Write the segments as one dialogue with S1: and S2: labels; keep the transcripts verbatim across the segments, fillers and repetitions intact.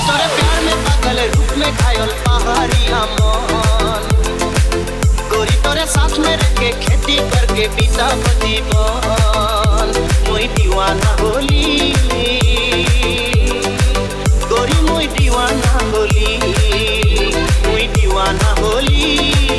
S1: तोरे प्यार में पागल रूप में घायल पहाड़िया मन गोरी तोरे साथ में रह के खेती करके बीता जीवन मुई दीवाना होली गोरी मुई दीवाना होली मुई दीवाना होली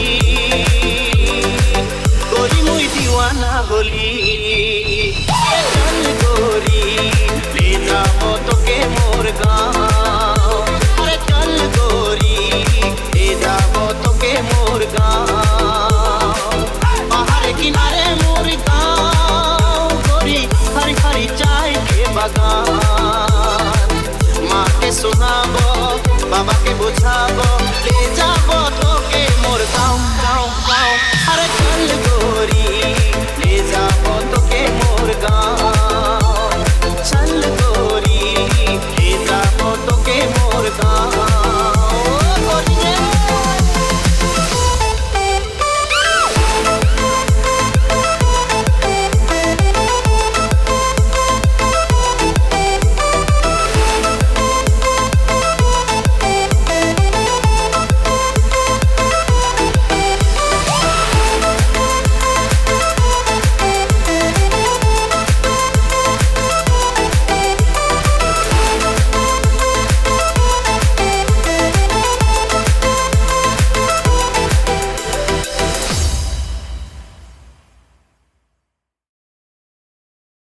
S1: गोरी मुई दीवाना होली चल गोरी ले जाओ तो के मोर गाँव अरे चल गोरी ले जाओ तो के मोर गाँव पहाड़ किनारे मोर गाँव गोरी हरी हरी चाय के बगान माँ के सुनाबो बाबा के बुझाबो ले जाबो तो के मोर गाँव।